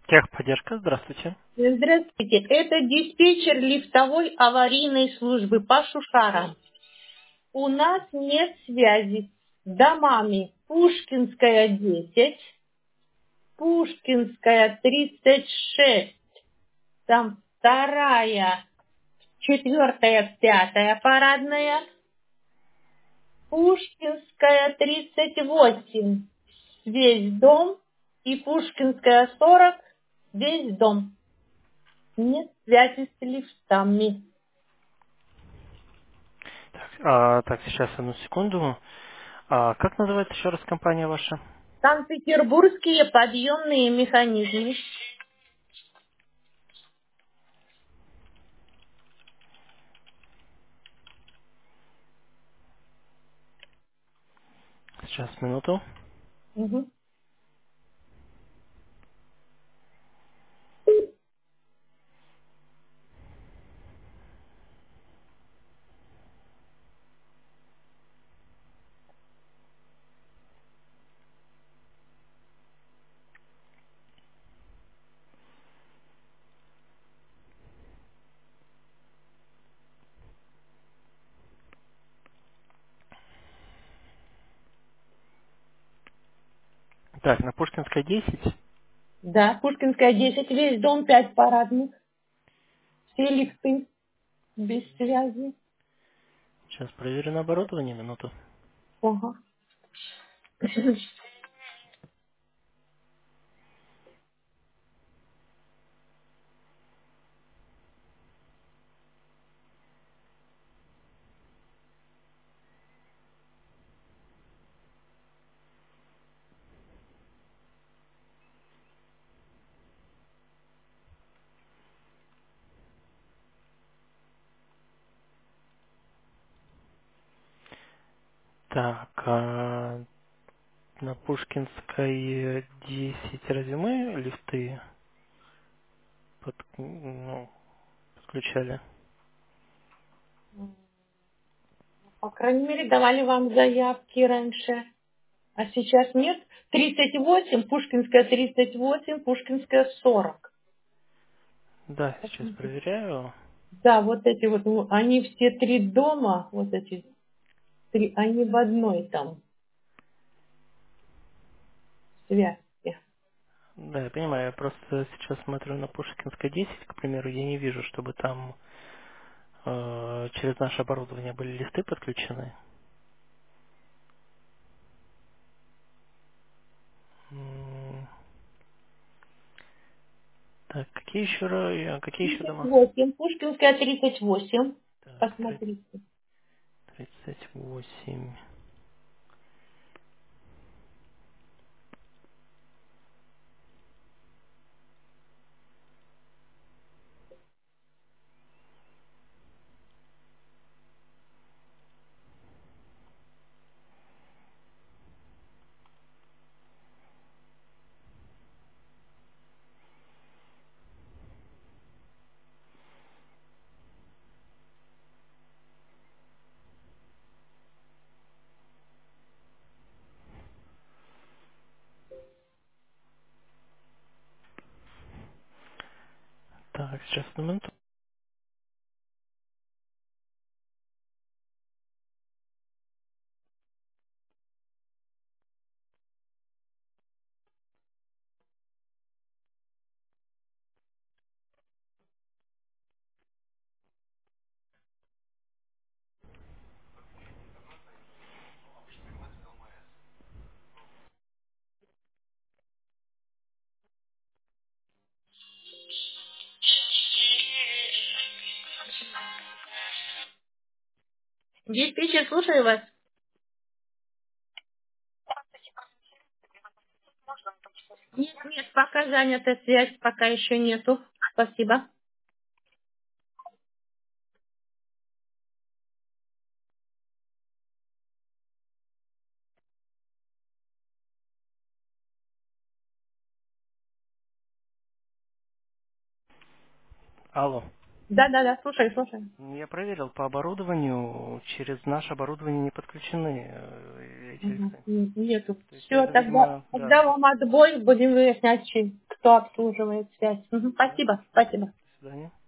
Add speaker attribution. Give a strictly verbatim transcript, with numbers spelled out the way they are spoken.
Speaker 1: Техподдержка, здравствуйте.
Speaker 2: Здравствуйте, это диспетчер лифтовой аварийной службы по Шушарам. У нас нет связи с домами Пушкинская десять, Пушкинская тридцать шесть, там вторая, четвертая, пятая парадная, Пушкинская тридцать восемь, весь дом, и Пушкинская сорок, весь дом. Нет связи с лифтами.
Speaker 1: Так, а, так, сейчас одну секунду. А, как называется еще раз компания ваша?
Speaker 2: Санкт-Петербургские подъемные механизмы.
Speaker 1: Сейчас, минуту.
Speaker 2: Мгм.
Speaker 1: Так, на Пушкинской десять.
Speaker 2: Да, Пушкинская десять, весь дом пять парадных, все лифты без связи.
Speaker 1: Сейчас проверю на оборудование, минуту.
Speaker 2: Ага.
Speaker 1: Так, а, на Пушкинской десять разве мы лифты под- ну, подключали?
Speaker 2: По крайней мере, давали вам заявки раньше, а сейчас нет. тридцать восемь, Пушкинская тридцать восемь, Пушкинская сорок.
Speaker 1: Да, сейчас проверяю.
Speaker 2: Да, вот эти вот, ну, они все три дома, вот эти три, они в одной там связке.
Speaker 1: Да, я понимаю, я просто сейчас смотрю на Пушкинской десять, к примеру, я не вижу, чтобы там э, через наше оборудование были листы подключены. М, Так, какие еще, ра- какие еще
Speaker 2: тридцать
Speaker 1: дома?
Speaker 2: восемь, Пушкинская тридцать восемь.
Speaker 1: Так,
Speaker 2: Посмотрите.
Speaker 1: тридцать восемь. Так, сейчас одну минуту.
Speaker 2: Диспетчер, слушаю вас. Нет, нет, пока занята связь, пока еще нету. Спасибо.
Speaker 1: Алло.
Speaker 2: Да, да, да, слушаю, слушаю.
Speaker 1: Я проверил по оборудованию, через наше оборудование не подключены э,
Speaker 2: Мгм.
Speaker 1: Эльцы.
Speaker 2: Н- Нету.
Speaker 1: То есть
Speaker 2: Все,
Speaker 1: это,
Speaker 2: тогда,
Speaker 1: видимо, да.
Speaker 2: тогда вам отбой. Будем выяснять, чи- кто обслуживает связь. Мгм.
Speaker 1: Да.
Speaker 2: Спасибо, спасибо.
Speaker 1: До свидания.